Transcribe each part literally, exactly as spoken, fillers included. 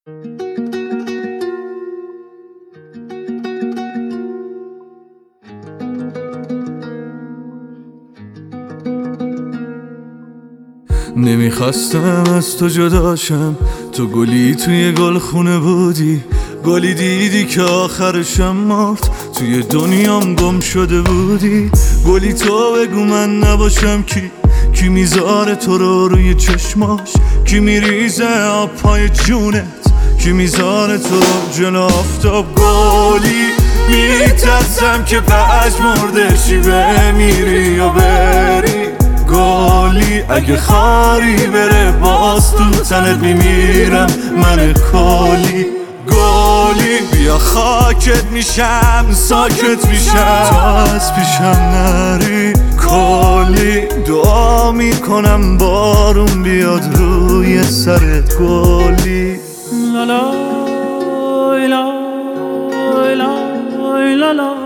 نمیخواستم از تو جداشم، تو گلی توی گل خونه بودی، گلی دیدی که آخرشم مرد، توی دنیام گم شده بودی. گلی تو بگو من نباشم کی، کی میذاره تو رو روی چشماش، کی میریزه آب پای جونت، کی میذاره تو رو جلو آفتاب. گلی میترسم که پژمردشی بمیری یا بری، گلی اگه خاری بره باز تو تنت میمیرم من کلی. گلی بیا خاکت میشم ساکت میشم تا از پیشم نری. کلی دعا میکنم بارون بیاد روی سرت گلی. لالا لا لا لا لا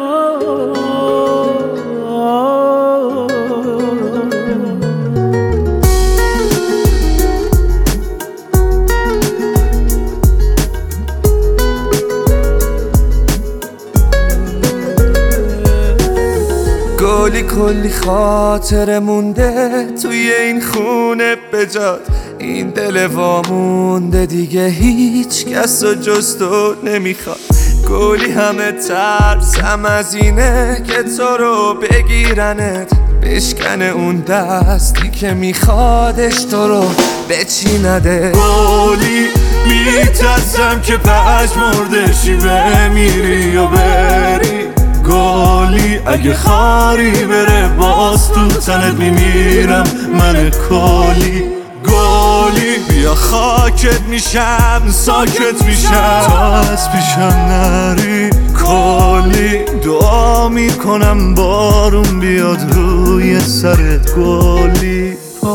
گلی کلی خاطر مونده توی این خونه بجات، این دل وامونده دیگه هیچ کس و جز تو نمیخواد. گلی همه ترسم از اینه که تو رو بگیرنت، بشکنه اون دستی که میخوادش تو رو بچینده. گلی میترسم که پژمردشی بمیری یا بری، گلی اگه خاری بره باز تو تنت میمیرم من کلی. گلی بیا خاکت میشم ساکت میشم تا از پیشم نری. کلی دعا میکنم بارون بیاد روی سرت گلی.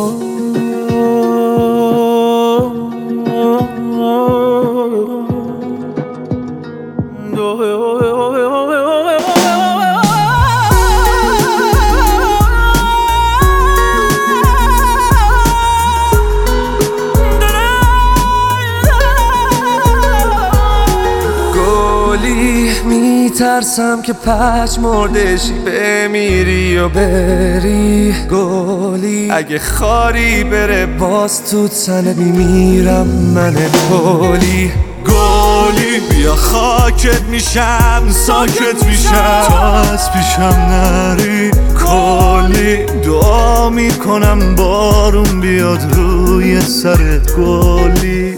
میترسم که پژمردشی بمیری و بری، گلی اگه خاری بره باز تو تنت میمیرم من کلی. گلی بیا خاکت میشم ساکت میشم تا از پیشم نری. کلی دعا میکنم بارون بیاد روی سرت گلی.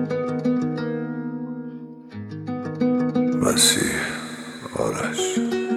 مسیح آرش